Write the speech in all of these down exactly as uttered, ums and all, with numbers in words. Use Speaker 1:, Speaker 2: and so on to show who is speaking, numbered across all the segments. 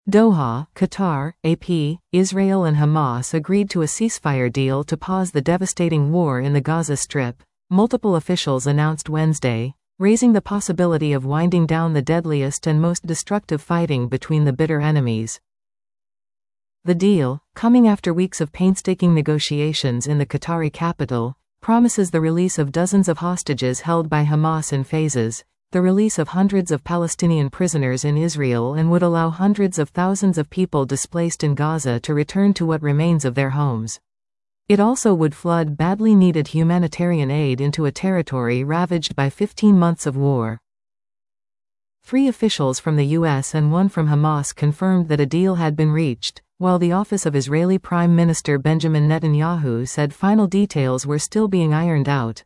Speaker 1: Doha, Qatar, A P, Israel and Hamas agreed to a ceasefire deal to pause the devastating war in the Gaza Strip, multiple officials announced Wednesday, raising the possibility of winding down the deadliest and most destructive fighting between the bitter enemies. The deal, coming after weeks of painstaking negotiations in the Qatari capital, promises the release of dozens of hostages held by Hamas in phases, the release of hundreds of Palestinian prisoners in Israel, and would allow hundreds of thousands of people displaced in Gaza to return to what remains of their homes. It also would flood badly needed humanitarian aid into a territory ravaged by fifteen months of war. Three officials from the U S and one from Hamas confirmed that a deal had been reached, while the office of Israeli Prime Minister Benjamin Netanyahu said final details were still being ironed out.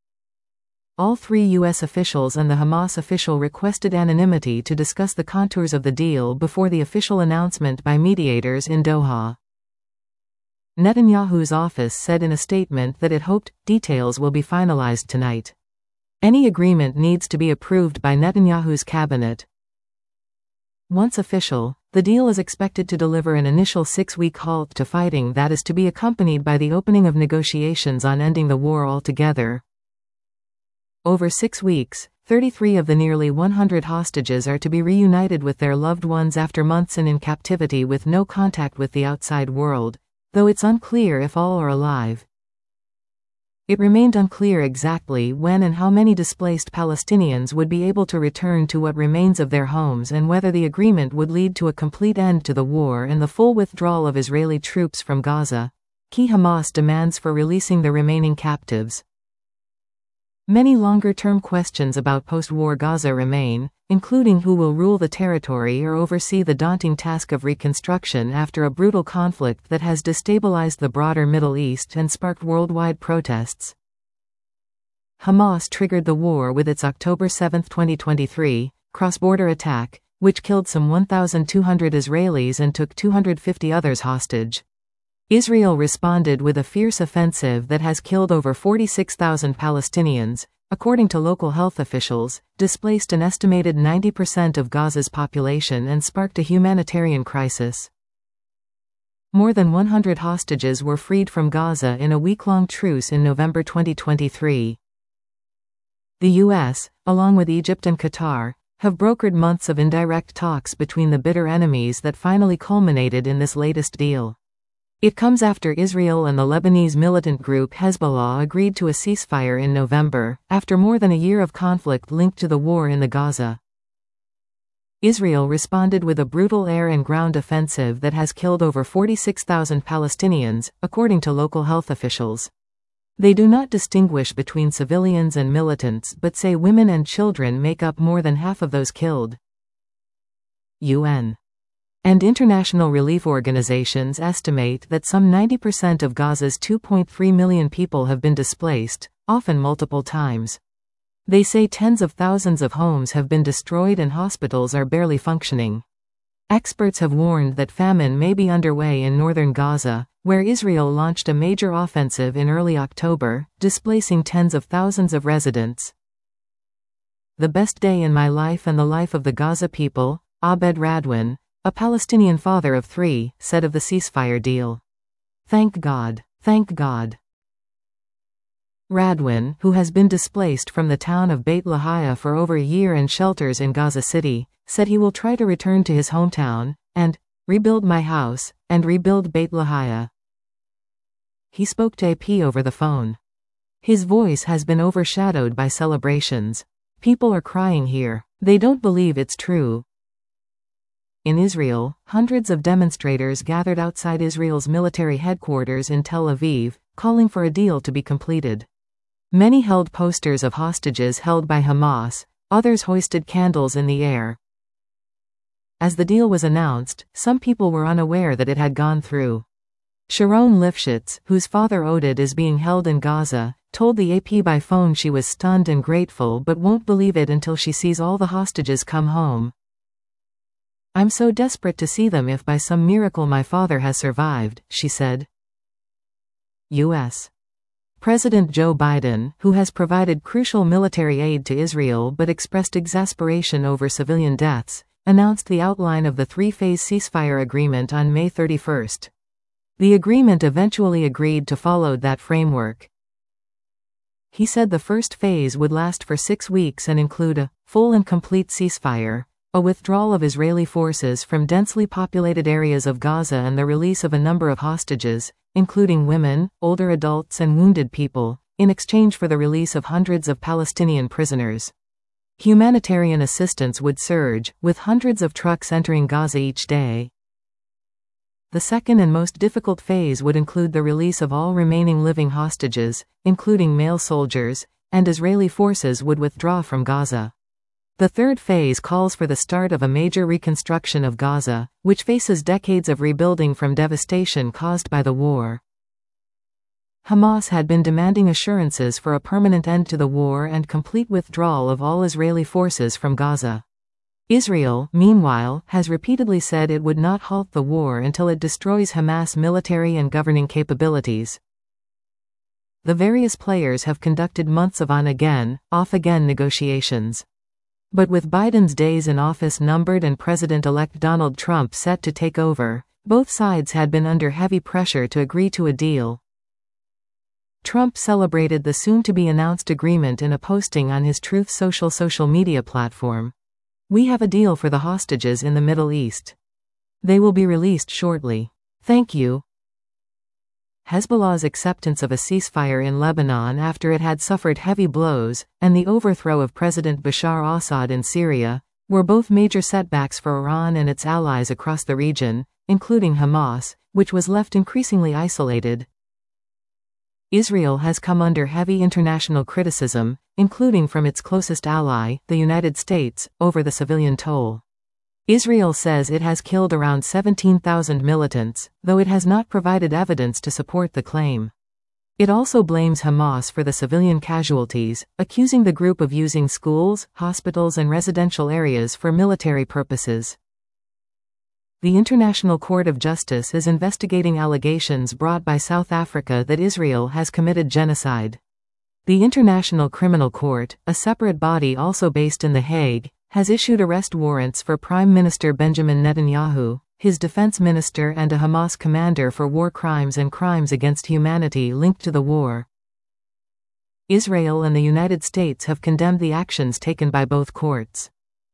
Speaker 1: All three U S officials and the Hamas official requested anonymity to discuss the contours of the deal before the official announcement by mediators in Doha. Netanyahu's office said in a statement that it hoped details will be finalized tonight. Any agreement needs to be approved by Netanyahu's cabinet. Once official, the deal is expected to deliver an initial six-week halt to fighting that is to be accompanied by the opening of negotiations on ending the war altogether. Over six weeks, thirty-three of the nearly one hundred hostages are to be reunited with their loved ones after months and in captivity with no contact with the outside world, though it's unclear if all are alive. It remained unclear exactly when and how many displaced Palestinians would be able to return to what remains of their homes and whether the agreement would lead to a complete end to the war and the full withdrawal of Israeli troops from Gaza. Key Hamas demands for releasing the remaining captives. Many longer-term questions about post-war Gaza remain, including who will rule the territory or oversee the daunting task of reconstruction after a brutal conflict that has destabilized the broader Middle East and sparked worldwide protests. Hamas triggered the war with its October seventh twenty twenty-three, cross-border attack, which killed some one thousand two hundred Israelis and took two hundred fifty others hostage. Israel responded with a fierce offensive that has killed over forty-six thousand Palestinians, according to local health officials, displaced an estimated ninety percent of Gaza's population and sparked a humanitarian crisis. More than one hundred hostages were freed from Gaza in a week-long truce in November twenty twenty-three. The U S, along with Egypt and Qatar, have brokered months of indirect talks between the bitter enemies that finally culminated in this latest deal. It comes after Israel and the Lebanese militant group Hezbollah agreed to a ceasefire in November, after more than a year of conflict linked to the war in the Gaza. Israel responded with a brutal air and ground offensive that has killed over forty-six thousand Palestinians, according to local health officials. They do not distinguish between civilians and militants but say women and children make up more than half of those killed. U N and international relief organizations estimate that some ninety percent of Gaza's two point three million people have been displaced, often multiple times. They say tens of thousands of homes have been destroyed and hospitals are barely functioning. Experts have warned that famine may be underway in northern Gaza, where Israel launched a major offensive in early October, displacing tens of thousands of residents. The best day in my life and the life of the Gaza people, Abed Radwan, a Palestinian father of three, said of the ceasefire deal. Thank God. Thank God. Radwan, who has been displaced from the town of Beit Lahia for over a year and shelters in Gaza City, said he will try to return to his hometown, and rebuild my house, and rebuild Beit Lahia. He spoke to A P over the phone. His voice has been overshadowed by celebrations. People are crying here. They don't believe it's true. In Israel, hundreds of demonstrators gathered outside Israel's military headquarters in Tel Aviv, calling for a deal to be completed. Many held posters of hostages held by Hamas, others hoisted candles in the air. As the deal was announced, some people were unaware that it had gone through. Sharon Lifshitz, whose father Oded is being held in Gaza, told the A P by phone she was stunned and grateful but won't believe it until she sees all the hostages come home. I'm so desperate to see them if by some miracle my father has survived, she said. U S President Joe Biden, who has provided crucial military aid to Israel but expressed exasperation over civilian deaths, announced the outline of the three-phase ceasefire agreement on May thirty-first. The agreement eventually agreed to follow that framework. He said the first phase would last for six weeks and include a full and complete ceasefire, a withdrawal of Israeli forces from densely populated areas of Gaza, and the release of a number of hostages, including women, older adults and wounded people, in exchange for the release of hundreds of Palestinian prisoners. Humanitarian assistance would surge, with hundreds of trucks entering Gaza each day. The second and most difficult phase would include the release of all remaining living hostages, including male soldiers, and Israeli forces would withdraw from Gaza. The third phase calls for the start of a major reconstruction of Gaza, which faces decades of rebuilding from devastation caused by the war. Hamas had been demanding assurances for a permanent end to the war and complete withdrawal of all Israeli forces from Gaza. Israel, meanwhile, has repeatedly said it would not halt the war until it destroys Hamas' military and governing capabilities. The various players have conducted months of on-again, off-again negotiations. But with Biden's days in office numbered and President-elect Donald Trump set to take over, both sides had been under heavy pressure to agree to a deal. Trump celebrated the soon-to-be-announced agreement in a posting on his Truth Social social media platform. "We have a deal for the hostages in the Middle East. They will be released shortly. Thank you." Hezbollah's acceptance of a ceasefire in Lebanon after it had suffered heavy blows, and the overthrow of President Bashar al-Assad in Syria, were both major setbacks for Iran and its allies across the region, including Hamas, which was left increasingly isolated. Israel has come under heavy international criticism, including from its closest ally, the United States, over the civilian toll. Israel says it has killed around seventeen thousand militants, though it has not provided evidence to support the claim. It also blames Hamas for the civilian casualties, accusing the group of using schools, hospitals and residential areas for military purposes. The International Court of Justice is investigating allegations brought by South Africa that Israel has committed genocide. The International Criminal Court, a separate body also based in The Hague, has issued arrest warrants for Prime Minister Benjamin Netanyahu, his defense minister and a Hamas commander for war crimes and crimes against humanity linked to the war. Israel and the United States have condemned the actions taken by both courts.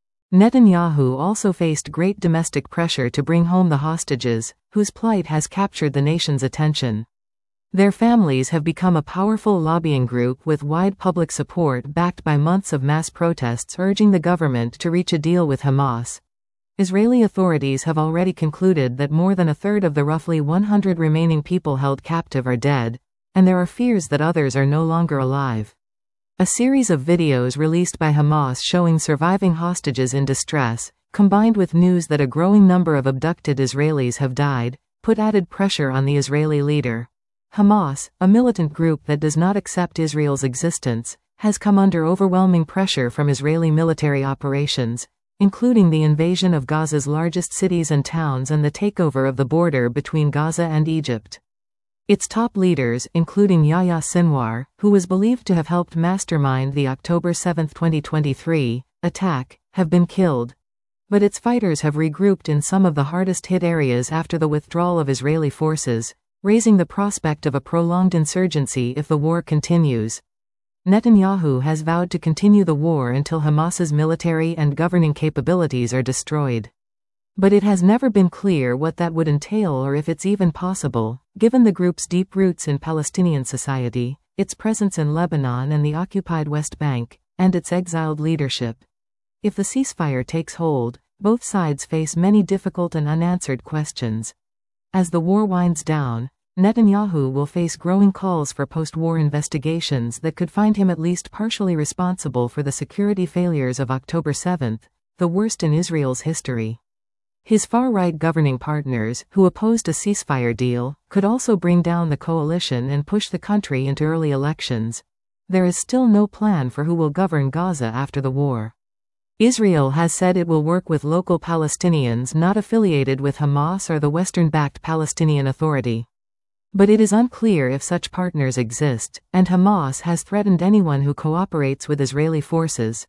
Speaker 1: Netanyahu also faced great domestic pressure to bring home the hostages, whose plight has captured the nation's attention. Their families have become a powerful lobbying group with wide public support backed by months of mass protests urging the government to reach a deal with Hamas. Israeli authorities have already concluded that more than a third of the roughly one hundred remaining people held captive are dead, and there are fears that others are no longer alive. A series of videos released by Hamas showing surviving hostages in distress, combined with news that a growing number of abducted Israelis have died, put added pressure on the Israeli leader. Hamas, a militant group that does not accept Israel's existence, has come under overwhelming pressure from Israeli military operations, including the invasion of Gaza's largest cities and towns and the takeover of the border between Gaza and Egypt. Its top leaders, including Yahya Sinwar, who was believed to have helped mastermind the October seventh twenty twenty-three attack, have been killed. But its fighters have regrouped in some of the hardest-hit areas after the withdrawal of Israeli forces, raising the prospect of a prolonged insurgency if the war continues. Netanyahu has vowed to continue the war until Hamas's military and governing capabilities are destroyed. But it has never been clear what that would entail or if it's even possible, given the group's deep roots in Palestinian society, its presence in Lebanon and the occupied West Bank, and its exiled leadership. If the ceasefire takes hold, both sides face many difficult and unanswered questions. As the war winds down, Netanyahu will face growing calls for post-war investigations that could find him at least partially responsible for the security failures of October seventh, the worst in Israel's history. His far-right governing partners, who opposed a ceasefire deal, could also bring down the coalition and push the country into early elections. There is still no plan for who will govern Gaza after the war. Israel has said it will work with local Palestinians not affiliated with Hamas or the Western-backed Palestinian Authority. But it is unclear if such partners exist, and Hamas has threatened anyone who cooperates with Israeli forces.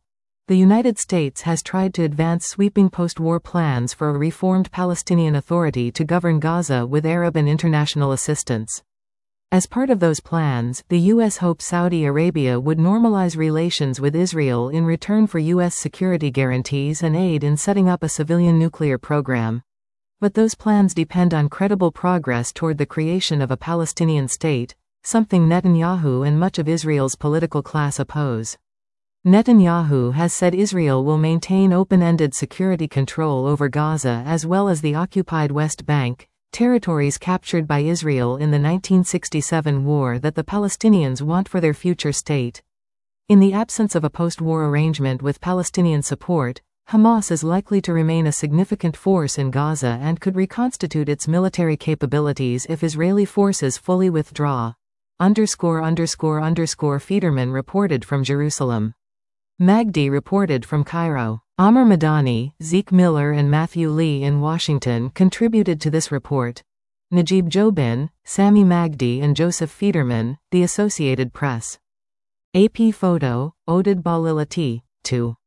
Speaker 1: The United States has tried to advance sweeping post-war plans for a reformed Palestinian Authority to govern Gaza with Arab and international assistance. As part of those plans, the U S hoped Saudi Arabia would normalize relations with Israel in return for U S security guarantees and aid in setting up a civilian nuclear program. But those plans depend on credible progress toward the creation of a Palestinian state, something Netanyahu and much of Israel's political class oppose. Netanyahu has said Israel will maintain open-ended security control over Gaza as well as the occupied West Bank, territories captured by Israel in the nineteen sixty-seven war that the Palestinians want for their future state. In the absence of a post-war arrangement with Palestinian support, Hamas is likely to remain a significant force in Gaza and could reconstitute its military capabilities if Israeli forces fully withdraw. Underscore underscore underscore Federman reported from Jerusalem. Magdi reported from Cairo. Amr Madani, Zeke Miller and Matthew Lee in Washington contributed to this report. Najib Jobin, Sami Magdi and Joseph Federman, The Associated Press. A P photo, Oded Balilati, two.